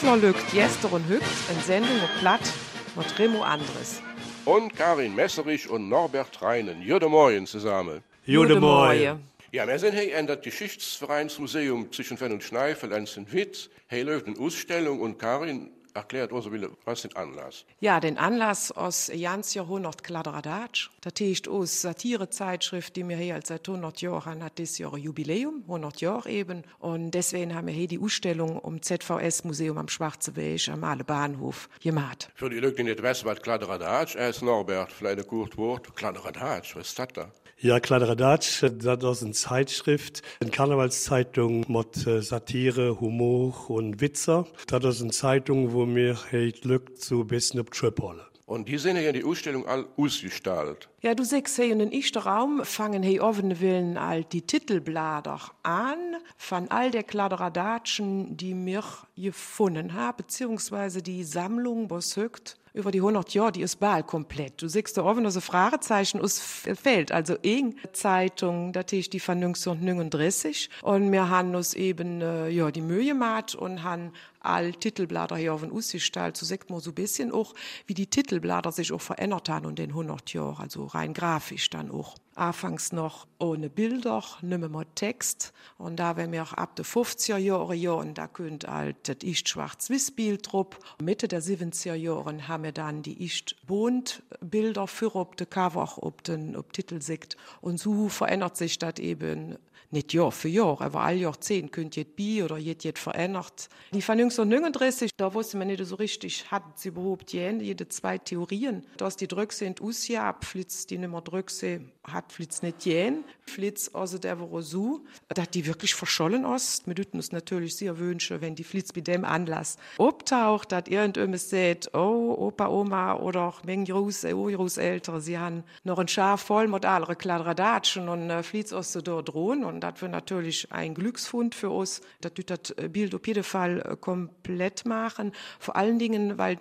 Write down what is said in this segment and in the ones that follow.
Wietzler lügt Jester und Hügt in Sendung und Platt mit Remo Andres. Und Karin Messerich und Norbert Reinen. Jode Morgen zusammen. Jode Morgen. Ja, wir sind hier in das Geschichtsvereinsmuseum zwischen Fenn und Schneifel in St. Hier läuft eine Ausstellung und Karin erklärt uns, was ist der Anlass? Ja, den Anlass aus ganz Jahrhundert Kladderadatsch. Das ist aus Satirezeitschrift, die wir hier als seit 100 Jahren hat dieses Jahr Jubiläum, 100 Jahre eben. Und deswegen haben wir hier die Ausstellung um ZVS-Museum am Schwarzen Weg am Aale Bahnhof gemacht. Für die Leute, die nicht wissen, was Kladderadatsch ist, Norbert, vielleicht ein kurzes Wort. Kladderadatsch, was ist das da? Ja, Kladderadatsch, das ist eine Zeitschrift, eine Karnevalszeitung mit Satire, Humor und Witzer. Das ist eine Zeitung, wo mir Glück zu bisschen auf die Schöpfe. Und die sind ja in die Ausstellung all ausgestaltet. Ja, du siehst hier in den ersten Raum fangen hier offen Willen all die Titelblätter an von all der Kladderadatschen, die mir gefunden haben, beziehungsweise die Sammlung, was hückt. Über die 100 Jahre, die ist bald komplett. Du siehst da offen, dass ein Fragezeichen aus Feld. Also eng Zeitung, das ist die von 1939. Und wir haben uns eben, die Mühe gemacht und haben all Titelblätter hier auf den ausgestellt. So sagt man so ein bisschen auch, wie die Titelblätter sich auch verändert haben in den 100 Jahren. Also rein grafisch dann auch. Anfangs noch ohne Bilder, nimmer mal Text. Und da, wenn wir auch ab den 50er Jahren, da könnt halt das ist Schwarz-Weiß-Bild drauf. Mitte der 70er Jahren haben wir dann die ist Bondbilder für ob der Cover, ob Titel sieht. Und so verändert sich das eben nicht Jahr für Jahr, aber alle Jahrzehnte könnt jetzt bi oder jetzt verändert. Die von 1939, da wusste man nicht so richtig, hat sie überhaupt jede zwei Theorien. Dass die Drücke sind ausgehabt, Flitz, die nicht mehr Drücke hat Flitz nicht jen. Flitz, also der war so, dass die wirklich verschollen ist. Wir würden uns natürlich sehr wünschen, wenn die Flitz bei dem Anlass obtaucht, dass irgendjemand sagt, oh, Opa, Oma oder auch Großeltern, sie haben noch ein Schaf voll mit anderen Kladderadatschen und Flitz ist so da drohen. Und das wäre natürlich ein Glücksfund für uns. Das wird das Bild auf jeden Fall komplett machen. Vor allen Dingen, weil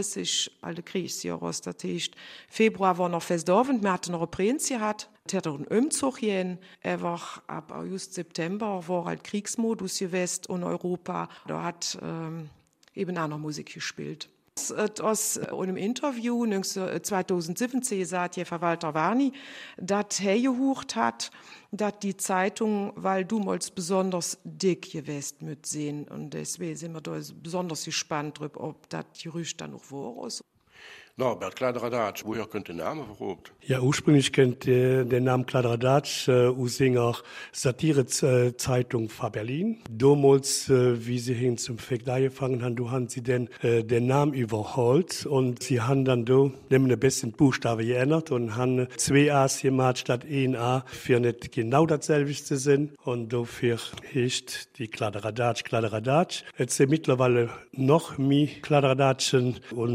39 alte Kriegsjahr ist. Das heißt, Februar war noch festdorfend, wir hatten noch eine Prinz gehabt. Es hat einen Umzug gehen. Er war ab August, September, war halt Kriegsmodus gewesen in Europa. Da hat eben auch noch Musik gespielt. Aus einem Interview 2017 sagt Walter Warni, dass er gehucht hat, dass die Zeitung, weil du mal besonders dick gewesen mit sehen. Und deswegen sind wir da besonders gespannt drüber, ob das Gerücht dann noch wahr ist. Norbert, Kladderadatsch, woher könnte der Name verrückt? Ja, ursprünglich kennt der Name Kladderadatsch aus einer Satirezeitung von Berlin. Damals, wie sie hin zum Fake angefangen haben, haben sie den Namen überholt und sie haben dann da nämlich ein bisschen Buchstabe geändert und haben 2 A's gemacht statt 1 A für nicht genau dasselbe zu sein. Und dafür heißt die Kladderadatsch. Jetzt sind mittlerweile noch mehr Kladderadatschen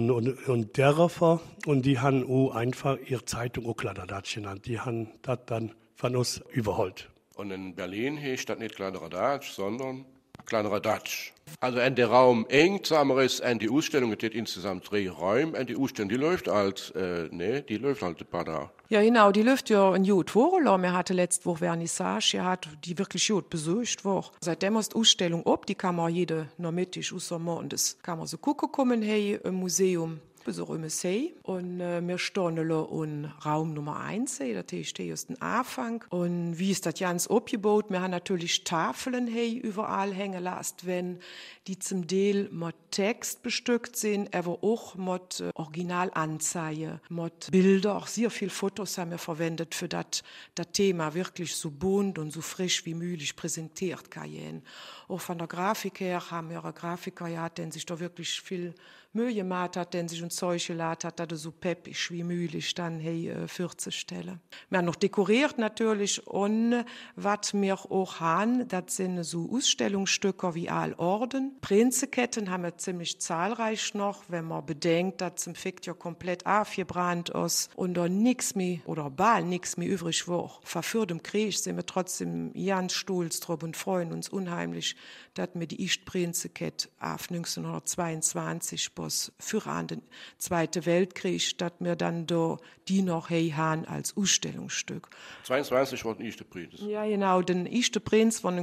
und derer und die haben auch einfach ihre Zeitung auch Kladderadatsch genannt. Die haben das dann von uns überholt. Und in Berlin heißt das nicht Kladderadatsch, sondern Kladderadatsch. Also in der Raum eng zusammen ist, in die Ausstellung, es gibt insgesamt 3 Räume, und die Ausstellung, die läuft halt, die läuft halt ein paar Tage. Ja, genau, die läuft ja in gut Woche. Wir hatten letzte Woche Vernissage, die wirklich gut besucht war. Seitdem ist die Ausstellung ab, die kann man jede Nachmittag außer morgens, kann man so gucken kommen, hey, im Museum. Besuche Museum und wir stehen in Raum Nummer 1, das ist der erste Anfang. Und wie ist das ganz abgebaut? Wir haben natürlich Tafeln hier überall hängen lassen, wenn die zum Teil mit Text bestückt sind, aber auch mit Originalanzeigen, mit Bildern. Auch sehr viele Fotos haben wir verwendet für das Thema, wirklich so bunt und so frisch wie möglich präsentiert. Auch von der Grafik her haben wir einen Grafiker gehabt, der sich da wirklich viel Mühe gemacht hat, der sich ein Zeug geladen hat, dass er so peppig wie möglich dann hey, 40 Stellen. Wir haben noch dekoriert natürlich und was wir auch haben, das sind so Ausstellungsstücke wie Allorden. Prinzenketten haben wir ziemlich zahlreich noch, wenn man bedenkt, dass zum Fikt ja komplett aufgebrannt ist und da nichts mehr oder bald nichts mehr übrig war. Vor dem Krieg sind wir trotzdem ganz stolz drauf und freuen uns unheimlich, dass wir die Prinzenkette auf 1922 besonders für an den Zweiten Weltkrieg, dass wir dann da die noch haben als Ausstellungsstück. 22 war der erste Prinz. Ja, genau, den ersten Prinz war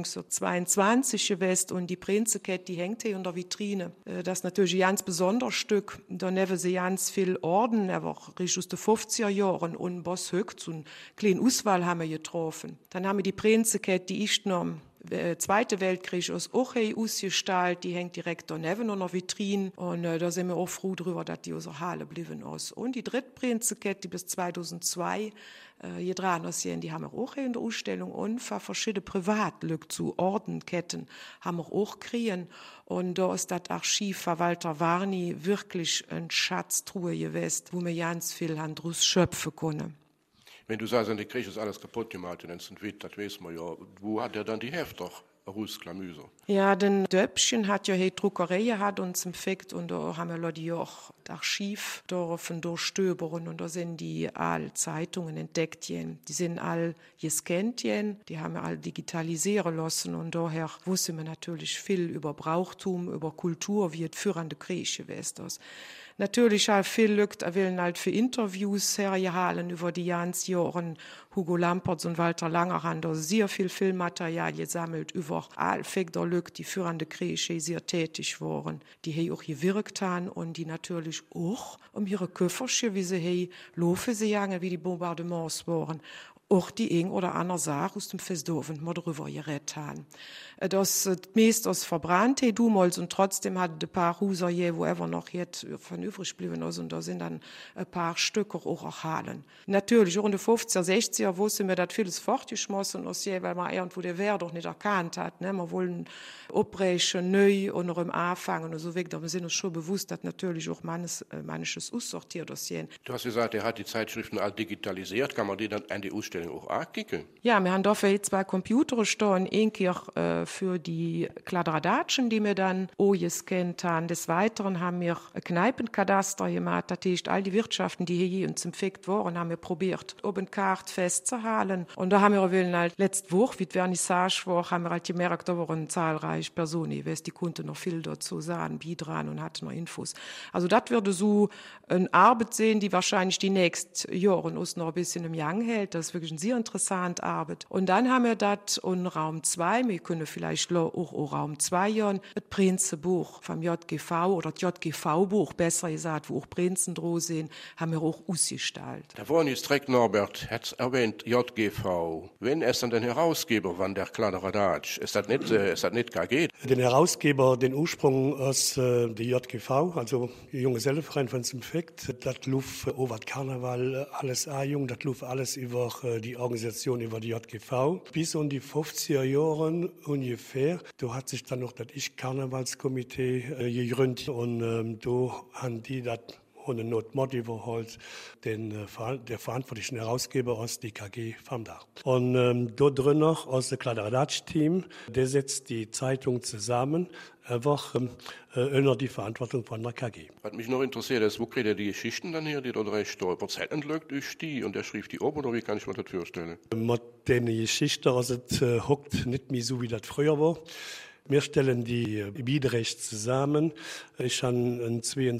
1922 gewesen und die Prinzenkette, die hängt hier in der Vitrine. Das ist natürlich ein ganz besonderes Stück. Da nehmen sie ganz viel Orden, er war richtig aus den 50er Jahren und was höchst so eine kleine Auswahl haben wir getroffen. Dann haben wir die Prinzenkette, die ist noch Zweite Weltkrieg ist auch ausgestellt, die hängt direkt daneben in der Vitrine und da sind wir auch froh darüber, dass die aus der Halle geblieben ist. Und die dritte Prinzenkette, die bis 2002 dran ist, die haben wir auch in der Ausstellung und für verschiedene Privatlücke zu Ordenketten haben wir auch kriegen. Und da ist das Archiv von Walter Warni wirklich ein Schatztruhe gewesen, wo wir ganz viel daraus schöpfen können. Wenn du sagst, der Krieg ist alles kaputt gemacht, dann sind wir, das wissen wir ja. Wo hat er dann die Hefte rausklamüser? Ja, den Döpfchen hat ja hier Druckerei gehabt und zum Fakt und da haben wir die auch das Archiv dürfen durchstöbern und da sind die all Zeitungen entdeckt, die sind all gescannt, die haben wir all digitalisieren lassen und daher wussten wir natürlich viel über Brauchtum, über Kultur, wie es führende Krieg gewesen ist. Natürlich auch viel Lückt, wollen halt für Interviews hergehalten über die ganzen Jahre. Hugo Lampertz und Walter Langer haben da sehr viel Filmmaterial gesammelt über all Fektor Lückt, die führende Kriege sehr tätig waren, die hier auch gewirkt haben und die natürlich auch ihre Köfferchen, wie sie hier laufen sie gegangen, wie die Bombardements waren, auch die ein oder andere Sache aus dem Festdofen mal darüber geredet haben. Das meist aus verbrannt, damals, und trotzdem hat ein paar Häuser hier, wo einfach noch jetzt von übrig geblieben ist, und da sind dann ein paar Stücke auch erhalten. Natürlich, auch in den 50er, 60er wussten wir, dass vieles fortgeschmissen ist, weil man irgendwo der Wehr doch nicht erkannt hat. Ne? Wir wollen abbrechen, neu und noch im Anfangen und so weiter. Wir sind uns schon bewusst, dass natürlich auch manches aussortiert ist. Du hast gesagt, er hat die Zeitschriften all digitalisiert. Kann man die dann an die Ausstellung auch ankicken? Ja, wir haben dafür zwei Computer stehen, ein für die Kladderadatschen, die wir dann auch gescannt haben. Des Weiteren haben wir ein Kneipenkadaster gemacht, das heißt, all die Wirtschaften, die hier uns empfeckt waren, haben wir probiert, oben Karte festzuhalten. Und da haben wir halt letzte Woche, wie die Vernissage war, haben wir halt gemerkt, da waren zahlreiche Personen, ich weiß, die konnten noch viel dazu sagen, beitragen und hatten noch Infos. Also das würde so eine Arbeit sehen, die wahrscheinlich die nächsten Jahre uns noch ein bisschen im Gang hält. Das ist wirklich eine sehr interessante Arbeit. Und dann haben wir das in Raum 2, wir können vielleicht auch in Raum 2 Jahren, das Prinzenbuch vom JGV oder das JGV-Buch, besser gesagt, wo auch Prinzen drin sind, haben wir auch ausgestellt. Da waren jetzt direkt Norbert, hat erwähnt JGV. Wenn es dann den Herausgeber war, der Kladderadatsch, ist das nicht KG? Den Herausgeber, den Ursprung aus die JGV, also die Junggesellenverein von Zimfekt, das lief über Karneval alles jung, das lief alles über die Organisation, über die JGV. Bis in die 50er Jahren ungefähr, da hat sich dann noch das Karnevalskomitee gegründet und da haben die das ohne Notmod überholt, der verantwortlichen Herausgeber aus DKG vom Dach. Und dort drin noch aus dem Kladderadatsch-Team, der setzt die Zeitung zusammen, einfach unter die Verantwortung von der KG. Was mich noch interessiert ist, wo kriegt er die Geschichten dann her, die dort recht überzählt entlögt ist die und er schrieb die ob oder wie kann ich mir das vorstellen? Mit den Geschichten, also es hockt nicht mehr so, wie das früher war. Wir stellen die Biederrecht zusammen. Ich habe ein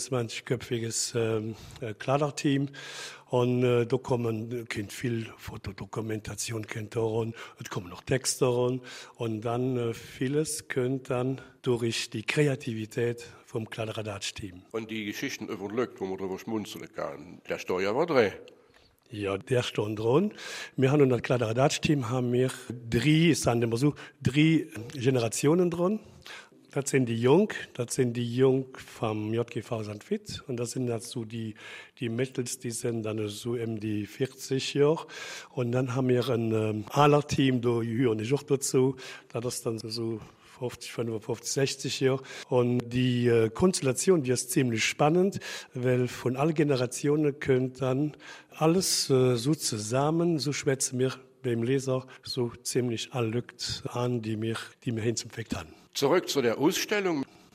22-köpfiges Kladderteam und da kommen viel Fotodokumentation rein, es kommen noch Texte rein und dann vieles könnt dann durch die Kreativität vom Kladderadatsch-Team. Und die Geschichten überlegt, wo man drüber schmunzeln kann, der Steuer war drin. Ja, der stand dran. Wir haben in das Kladderadatsch-Team drei Generationen dran. Das sind die Jung vom JGV St. Vith und das sind dazu die Mittels, die sind dann so die 40 Jahre. Und dann haben wir ein Aller-Team, da gehören ich auch dazu, das ist dann so 55, 60 Jahre. Und die Konstellation, die ist ziemlich spannend, weil von allen Generationen könnt dann alles so zusammen, so schwätzen wir beim Leser so ziemlich alle Lückt an, die wir hin zum Fekt haben. Zurück zu der Ausstellung.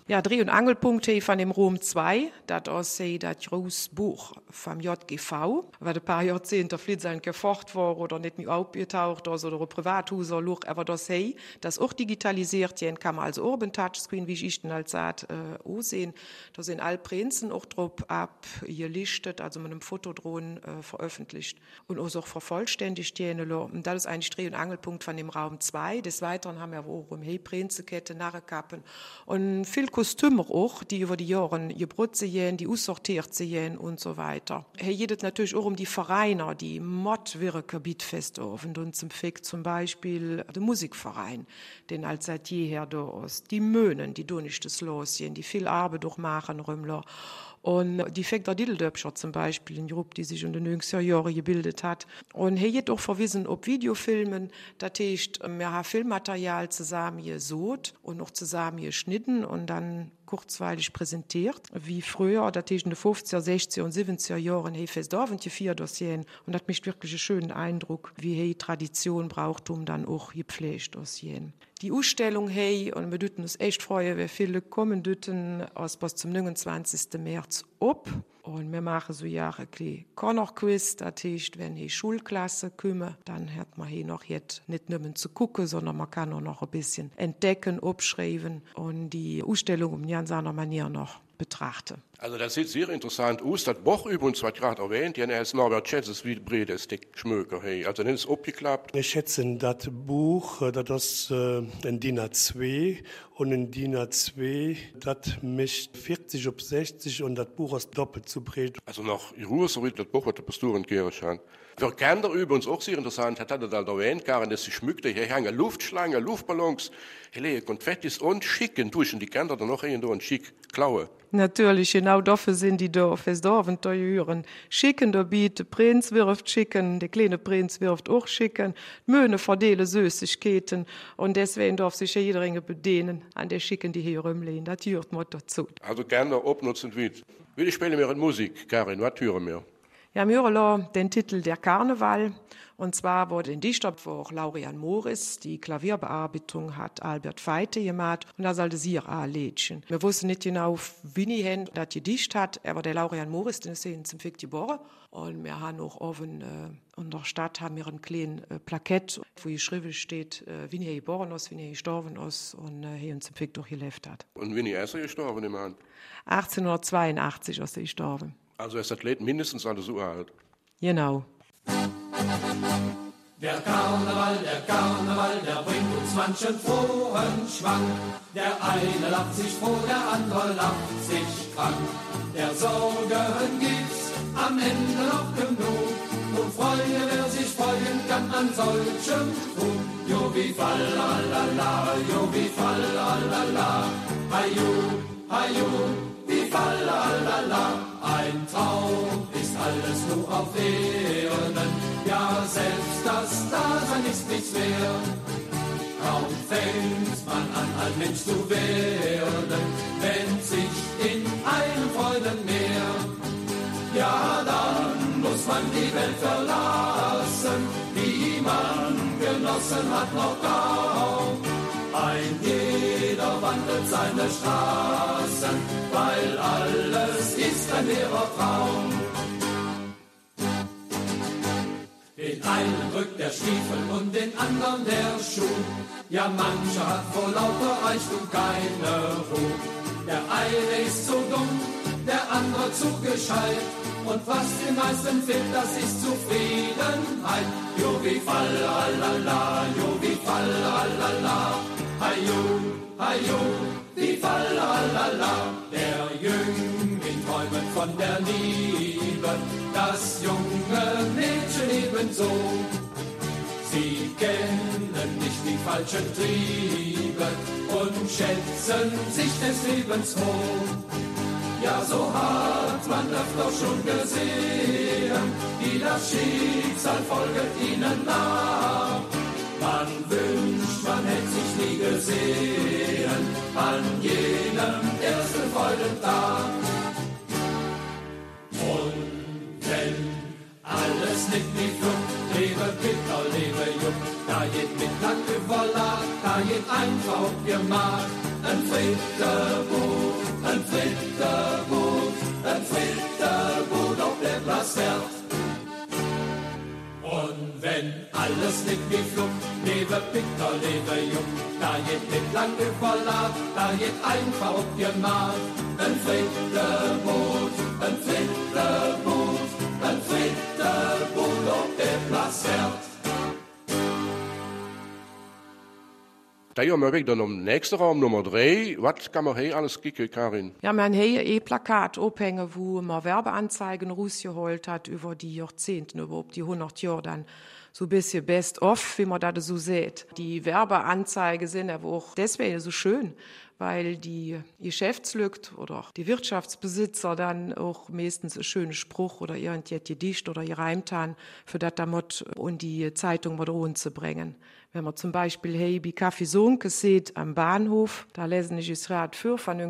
Ja, Dreh- und Angelpunkt von dem Rom 2, das ist das große Buch vom JGV, weil ein paar Jahrzehnte vielleicht sein gefocht war oder nicht mehr aufgetaucht ist oder ein Privathaus oder aber das ist auch digitalisiert, hier kann man also auch ein Touchscreen, wie ich den als sagt, sehen. Da sind alle Prinzen auch drauf abgelistet, also mit einem Fotodrohnen veröffentlicht und auch vervollständigt. Und das ist eigentlich Dreh- und Angelpunkt von dem Raum 2. Des Weiteren haben wir auch Prinzenkette, Narrenkappen und viel Kostümer auch, die über die Jahre gebrut sehen, die aussortiert sehen und so weiter. Hier geht es natürlich auch um die Vereine, die Mottwirke Bietfest offen und zum Beispiel der Musikverein, den als seit jeher da ist. Die Möhnen, die du nicht das losgehen, die viel Arbeit durchmachen, Rümmler. Und die Fekter Dideldöpscher zum Beispiel, eine Gruppe, die sich in den 90er Jahren gebildet hat. Und hier geht auch verwiesen ob Videofilmen, das heißt, wir haben Filmmaterial zusammen gesucht und noch zusammen geschnitten und dann kurzweilig präsentiert, wie früher, das ist in den 50er, 60er und 70er Jahren, hier Festdorf die 4 Dossien und hat mich wirklich einen schönen Eindruck, wie hier Tradition braucht, dann auch gepflegt Dossien. Die Ausstellung hey und wir dürfen uns echt freuen, weil viele kommen dürfen bis zum 29. März ab. Und wir machen so Jahre ein Corner-Quiz, das heißt, wenn die Schulklasse kommen, dann hat man hier noch jetzt nicht nur zu gucken, sondern man kann auch noch ein bisschen entdecken, abschreiben und die Ausstellung um ganz andere Manier noch betrachten. Also das sieht sehr interessant aus. Das Buch übrigens, was gerade erwähnt, die ist Norbert Schätzes wie bredes Dick Schmöker. Hey. Also dann ist es abgeklappt. Wir schätzen das Buch, das ist ein DIN A2 und ein DIN A2, das mischt 40 auf 60 und das Buch ist doppelt so breit. Also noch in Ruhe, so wie das Buch, was der Pastorin Gerisch hat. Für Kinder übrigens auch sehr interessant, hat er da erwähnt, Karen, dass sie schmückte, hier hängen Luftschlangen, Luftballons, hier Konfettis und schicken durch und die Kinder dann noch irgendwo und schick klauen. Natürlich, genau dafür sind die da, Festdorf und Teuren. Schicken da bitte, Prinz wirft schicken, der kleine Prinz wirft auch schicken, Möhne verdelen Süßigkeiten und deswegen darf sich jeder bedienen an der Schicken, die hier rumliegen. Das hört man dazu. Also Kinder abnutzen wie. Wie spielen wir in Musik, Karin, was hören wir? Ja, wir hören den Titel Der Karneval. Und zwar wurde ein Dichter von Laurian Morris, die Klavierbearbeitung hat Albert Feite gemacht und da sollte sie auch Lädchen. Wir wussten nicht genau, wie die das gedicht hat, aber der Laurian Morris, den ist in zum Fick geboren. Und wir haben auch oben in der Stadt haben wir ein kleines Plakett, wo geschrieben steht, wie er geboren ist, wie er gestorben ist und hier in zum Fick durchgelebt hat. Und wie ist er gestorben, im Mann? 1882 ist er gestorben. Also ist das Lied mindestens alle so alt. Genau. Der Karneval, der bringt uns manchen frohen Schwang. Der eine lacht sich froh, der andere lacht sich krank. Der Sorgen gibt's am Ende noch genug. Und freue, wer sich freuen kann an solchem Tun. Jo wie fallalala, jo wie fallalala. Hajo, hajo, wie fallalala. Ein Traum ist alles nur auf Erden, ja selbst das Dasein ist nichts wert. Kaum fängt man an, ein Mensch zu werden, wenn sich in einem Freudenmeer. Ja, dann muss man die Welt verlassen, die man genossen hat noch kaum. Ein jeder wandelt seine Straßen, weil alles ist ein leerer Traum. Den einen drückt der Stiefel und den anderen der Schuh. Ja, mancher hat vor lauter Reichtum keine Ruhe. Der eine ist zu dumm, der andere zu gescheit. Und was den meisten fehlt, das ist Zufriedenheit. Jo wie fallalala, jo wie fallalala. Hajo, hajo, wie fallalala. Der Jüngling träumet von der Liebe, das junge Mädchen ebenso. Sie kennen nicht die falschen Triebe und schätzen sich des Lebens hoch. Ja, so hat man öfter schon gesehen, wie das Schicksal folgt ihnen nach. Man wünscht, man hätte sich nie gesehen, an jenem ersten Freudentag. Und wenn alles nicht wie Flucht, lebe bitter, lebe jung, da geht mit Lack überlacht, da geht einfach gemacht. ein Fritteboot, ein Fritteboot, ein Fritteboot auf der Plassert. Und wenn alles nicht wie Flucht, lebe Peter, lebe Jung, da geht nicht lang überladen, da geht einfach auf ihr Mann. Ein Fritteboot, ein Fritteboot, ein Fritteboot auf der Plassert. Da haben wir weg dann im nächsten Raum Nummer 3. Was kann man hier alles kicken, Karin? Ja, man hat hier Plakat aufhängen, wo man Werbeanzeigen rausgeholt hat über die Jahrzehnte, überhaupt die 100 Jahre dann. So ein bisschen best-of, wie man das so sieht. Die Werbeanzeigen sind aber auch deswegen so schön, weil die Geschäftslückt oder die Wirtschaftsbesitzer dann auch meistens einen schönen Spruch oder irgendein Gedicht oder gereimt haben, für das damit und die Zeitung mal zu bringen. Wenn man zum Beispiel hey, bei Kaffee Sonke sieht am Bahnhof, da lesen ich das Rad für von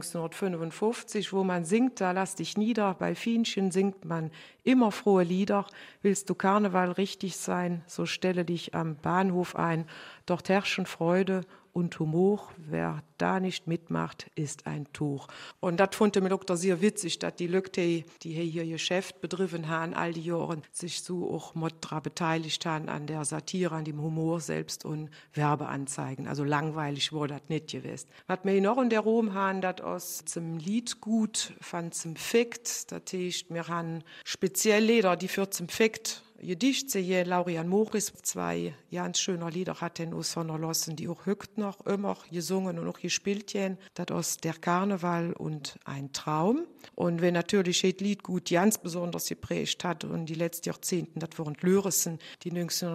1955, wo man singt, da lass dich nieder, bei Fienchen singt man immer frohe Lieder. Willst du Karneval richtig sein, so stelle dich am Bahnhof ein. Dort herrschen Freude und Humor. Wer da nicht mitmacht, ist ein Tuch. Und das fand ich mir auch sehr witzig, dass die Leute, die hier Geschäft betrieben haben, all die Jahre, sich so auch daran beteiligt haben an der Satire, an dem Humor selbst und Werbeanzeigen. Also langweilig wurde das nicht gewesen. Was wir noch in der Rom haben, das aus zum Liedgut von zum Fekt, das heißt, wir haben speziell Lieder, die für zum Fekt Gedicht sehe Laurian Moris, 2 ganz schöner Lieder hat den aus lassen, die auch hückt noch immer gesungen und auch gespielt haben. Das aus der Karneval und ein Traum. Und wenn natürlich das Lied gut ganz besonders geprägt hat und die letzten Jahrzehnten, das waren Löresen, die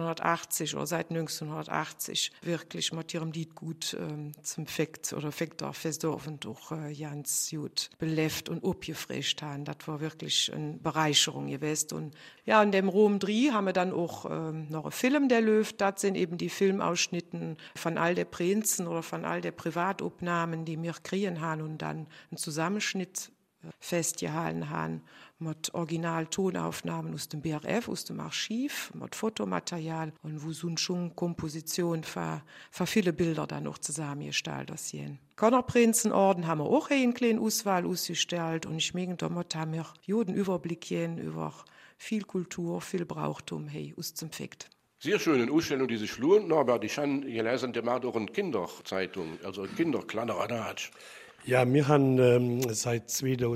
1980 oder seit 1980 wirklich mit ihrem Lied gut zum Fekt oder Fektorfestdorfen durch ganz gut belebt und abgefrischt haben. Das war wirklich eine Bereicherung gewesen. Und ja, in dem Rom 3 haben wir dann auch noch einen Film, der läuft. Das sind eben die Filmausschnitten von all der Prinzen oder von all der Privataufnahmen, die wir kriegen haben und dann einen Zusammenschnitt festgehalten haben mit Original-Tonaufnahmen aus dem BRF, aus dem Archiv, mit Fotomaterial und wo so eine Komposition für viele Bilder dann noch zusammengestellt sind. Konnerprinzenorden haben wir auch eine kleine Auswahl ausgestellt und ich meine, damit haben wir einen Überblick über viel Kultur, viel Brauchtum hey, aus dem Fekt. Sehr schöne Ausstellung, die sich lohnt, aber ich habe gelesen, der macht auch eine Kinderzeitung, also ein Kinderkladderadatsch. Ja, wir haben seit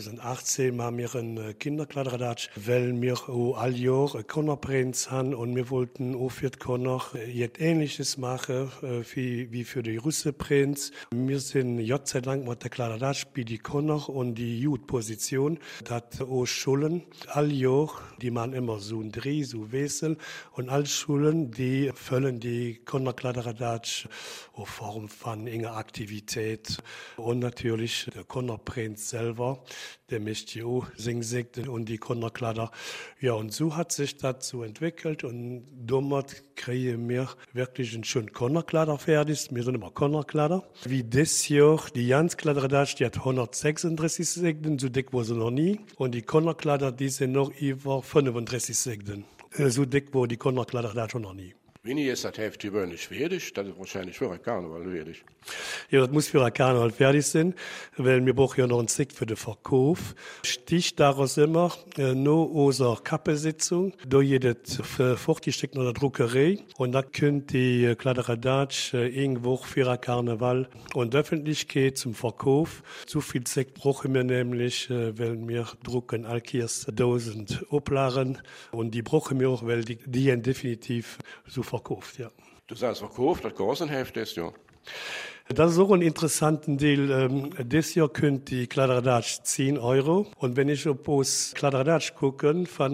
2018 machen wir einen Kinderkladderadatsch, weil wir auch all Jahr einen Konnerprinz haben und wir wollten auch für die Konner jetzt Ähnliches machen wie für den Russenprinz. Wir sind Gott sei Dank mit der Kladderadatsch bei die Konner und die Judposition, das auch Schulen all Jahr, die machen immer so ein Dreh, so Wessel und alle Schulen, die füllen die Konnerkladderadatsch auf Form von enger Aktivität und natürlich der Konnerprinz selber, der möchte ja auch singen und die Konnerkladder. Ja, und so hat sich das so entwickelt und damit kriegen wir wirklich einen schönen Konnerkladder fertig. Wir sind immer Konnerkladder. Wie das Jahr, die Jans-Kladderadatsch, die hat 136 Segden, so dick war sie noch nie. Und die Konnerkladder, die sind noch über 35 Segden. So dick war die Konnerkladderadatsch noch nie. Winnie ist das Hälfte gewöhnlich fertig, das ist wahrscheinlich für ein Karneval fertig. Ja, das muss für ein Karneval fertig sein, weil wir brauchen ja noch einen Stick für den Verkauf. Sticht daraus immer nur unsere Kappesitzung, da jedes fortgesteckt in der Druckerei und da könnt die Kladderadatsch irgendwo für ein Karneval und Öffentlichkeit zum Verkauf. So viel Sekt brauchen wir nämlich, weil wir drucken alkiers 1000 Oplaren und die brauchen wir auch, weil die definitiv so verkauft, ja. Du sagst verkauft, das kostet ein Hälfte ist ja. Das ist auch ein interessanter Deal. Dieses Jahr könnt die Kladderadatsch 10 €. Und wenn ich auf das Kladderadatsch gucke, von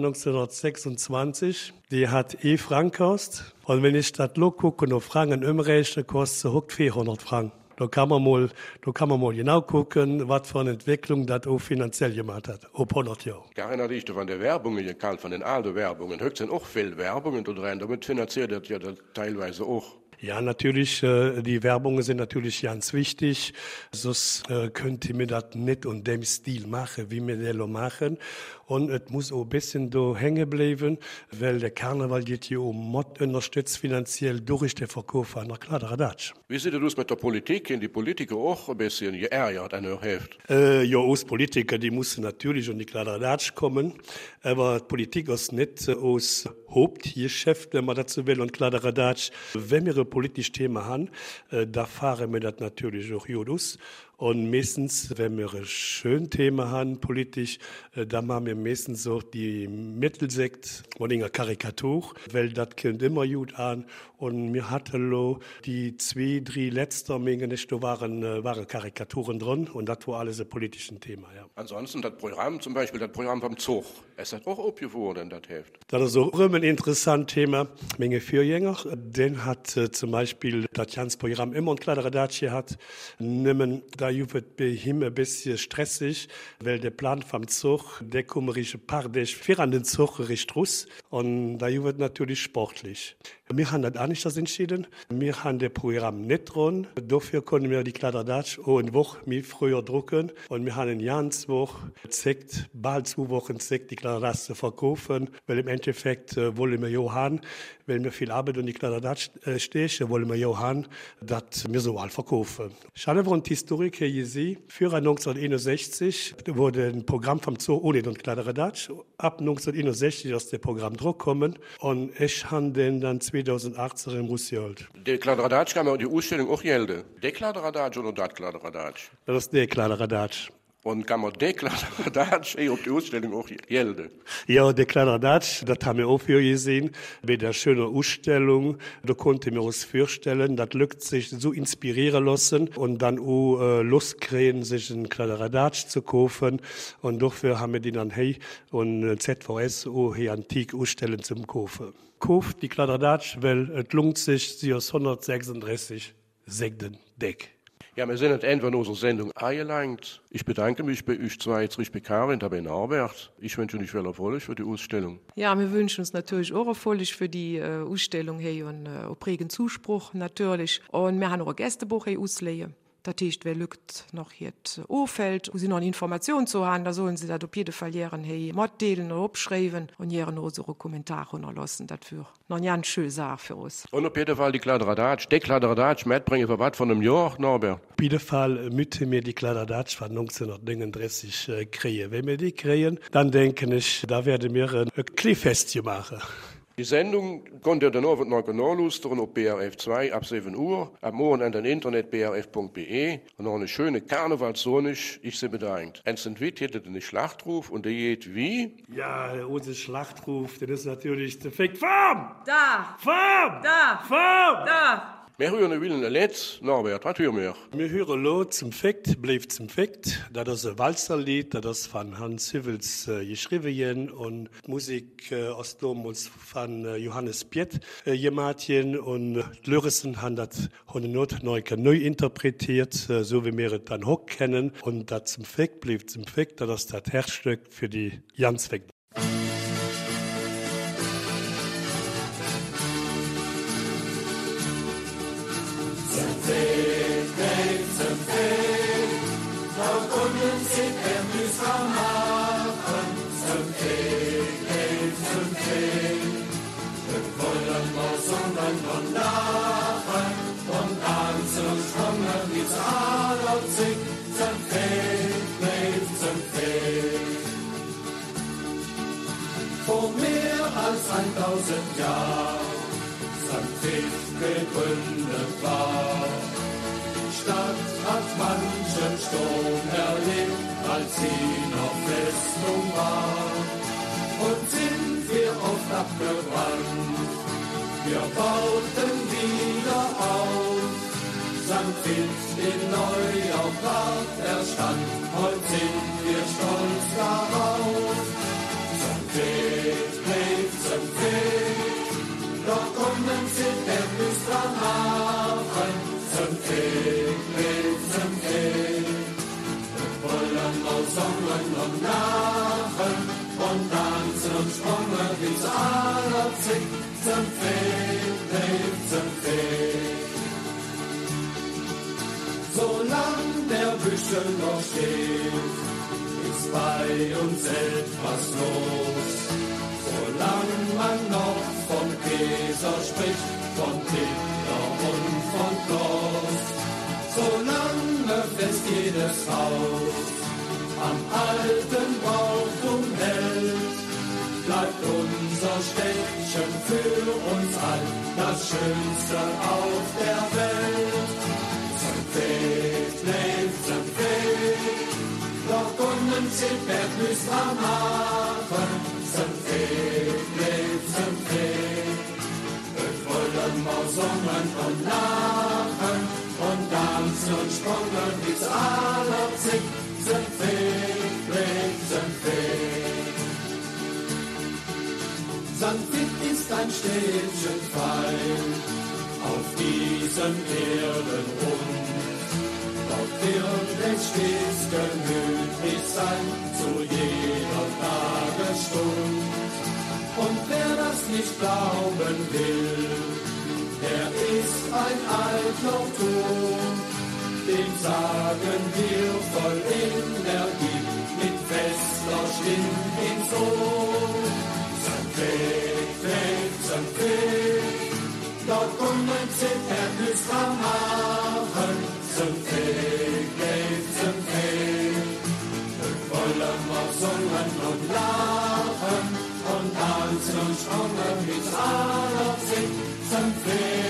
1926, die hat Frank gekostet. Und wenn ich das gucke, auf Franken umrechne, kostet sie 400 Franken. Da kann man mal genau gucken, was für eine Entwicklung das auch finanziell gemacht hat, auf 100 Jahre. Karin ich von der Werbung gekannt, von den alten Werbungen. Höchst sind auch viel Werbungen da drin, damit finanziert das ja das teilweise auch. Ja, natürlich, die Werbungen sind natürlich ganz wichtig. Sonst könnte mir das nicht in dem Stil machen, wie wir das machen. Und es muss auch ein bisschen da hängen bleiben, weil der Karneval geht hier Mod unterstützt finanziell durch den Verkauf an der Kladderadatsch. Wie sieht es mit der Politik? In die Politiker auch ein bisschen geärgert an der Hälfte? Ja, aus Politiker, die mussten natürlich an die Kladderadatsch kommen, aber Politik ist nicht aus Hauptgeschäft, wenn man dazu will, und Kladderadatsch. Wenn wir ein politisches Thema haben, da fahren wir das natürlich auch gut aus. Und meistens, wenn wir ein schönes Thema haben, politisch, dann machen wir meistens auch die Mittelsekt und eine Karikatur, weil das kommt immer gut an. Und wir hatten die 2, 3 letzten Menge nicht, da waren Karikaturen drin und das war alles ein politisches Thema. Ja. Ansonsten das Programm, zum Beispiel das Programm vom Zug, es hat auch abgeworden, das hilft. Das ist auch ein interessantes Thema. Menge Viergänger, den hat zum Beispiel das ganze Programm immer ein Kladderadatsch gehabt. Da wird bei ihm ein bisschen stressig, weil der Plan vom Zug, der kommt richtig pardisch, für an den Zug richtig raus. Und da wird natürlich sportlich. Wir haben das auch nicht entschieden. Wir haben das Programm nicht dran. Dafür können wir die Kladderadatsch auch eine Woche früher drucken. Und wir haben eine ganze Woche gezeigt, bald 2 Wochen gezeigt, die Kladderadatsch zu verkaufen. Weil im Endeffekt wollen wir ja haben, weil wir viel Arbeit und die Kladderadatsch stechen, wollen wir ja haben, dass wir so all verkaufen. Ich habe eine Historik hier gesehen. Für 1961 wurde ein Programm vom Zoo ohne den Kladderadatsch. Ab 1961 ist das Programm zurückgekommen. Und ich habe den dann 2018 in Russia. Der Kladderadatsch kann man die Ausstellung auch gelten. Der Kladderadatsch oder das Kladderadatsch? Das ist der Kladderadatsch. Und kann man der Kladderadatsch auf die Ausstellung auch gelten? Ja, der Kladderadatsch, das haben wir auch für gesehen. Bei der schönen Ausstellung, da konnten wir uns vorstellen, das lückt sich so inspirieren lassen und dann auch Lust kriegen, sich einen Kladderadatsch zu kaufen. Und dafür haben wir die dann hey und ZVS auch hier antik ausstellen zum Kaufen. Kauft die Kladderadatsch, weil es lohnt sich, sie aus 136 Sekten Deck. Ja, wir sind am Ende von unserer Sendung angelangt. Ich bedanke mich bei euch zwei, jetzt richtig Karin, dabei Norbert. Ich wünsche euch viel Erfolg für die Ausstellung. Ja, wir wünschen uns natürlich auch Erfolg für die Ausstellung hier und regen Zuspruch natürlich. Und wir haben auch ein Gästebuch hier ausleihen. Das heißt, wer lückt noch jetzt auffällt, wo sie noch eine Information zu haben, da sollen sie das auf jeden Fall ihren hey mitteilen oder abschreiben und ihren unsere Kommentare unterlassen. Das für noch eine ganz schöne Sache für uns. Und auf jeden Fall die Kladderadatsch, der Kladderadatsch mitbringen für was von einem Jahr, Norbert? Auf jeden Fall müssen wir die Kladderadatsch von 1939 kriegen. Wenn wir die kriegen, dann denke ich, da werden wir ein Kleefestchen machen. Die Sendung könnt ihr dann auch noch nachlustern auf BRF 2 ab 7 Uhr, am Morgen an den Internet brf.be und noch eine schöne Karnevalssonne. Ich sie bedankt. Und sind wir hätte den Schlachtruf und der geht wie? Ja, unser Schlachtruf, das ist natürlich der Fake Farm! Da! Farm! Da! Farm! Da! Wir hören wieder ein Lied. Norbert, was hören wir? Wir hören Lo zum Fekt, bleibt zum Fekt. Das ist ein Walzerlied, das ist von Hans Hüvels geschrieben und Musik aus damals von Johannes Piet gemacht und die Lyristen haben das neu interpretiert, so wie wir es dann auch kennen. Und das zum Fekt bleibt zum Fekt, das ist das Herzstück für die Jansfekt. Vor mehr als 1000 Jahren St. Vith gegründet war. Die Stadt hat manchen Sturm erlebt, als sie noch Festung war. Und sind wir oft abgebrannt, wir bauten wieder auf. St. Vith in Neujahrpark erstand, heute sind wir stolz darauf. St. Vith lebt, St. Vith, doch kommen sie endlich dran Hafen. St. Vith lebt, St. Vith, wir wollen auch Songen und Narren und tanzen und sprungen wie zu aller Zeit. St. Vith lebt, St. Vith. Solang der Büschel noch steht, ist bei uns etwas los. Solange man noch vom Käser spricht, von Tinder und von Kloß, solange fest jedes Haus am alten Brauchtum hält, bleibt unser Städtchen für uns all das Schönste auf der Welt. Zum Weg lebt zum Weg, doch unten zieht Berglüß am Hafen. Zum Weg lebt zum Weg, wir wollen mal singen und lachen und tanzen und sprungen bis aller Zick. Zum Weg lebt zum Weg. St. Vith ist ein Städtchen fein auf diesem Erdenrund. Dort wird es stets gemütlich sein zu jeder Tagesstunde. Und wer das nicht glauben will, der ist ein Altautor. Dem sagen wir voll Energie mit fester Stimme ins Ohr. St. Vith, dort kommen zehn Erdnüsse am Hafen. St. Vith, wir wollen mal singen und lachen und tanzen und sprungen mit aller Sicht. St. Vith.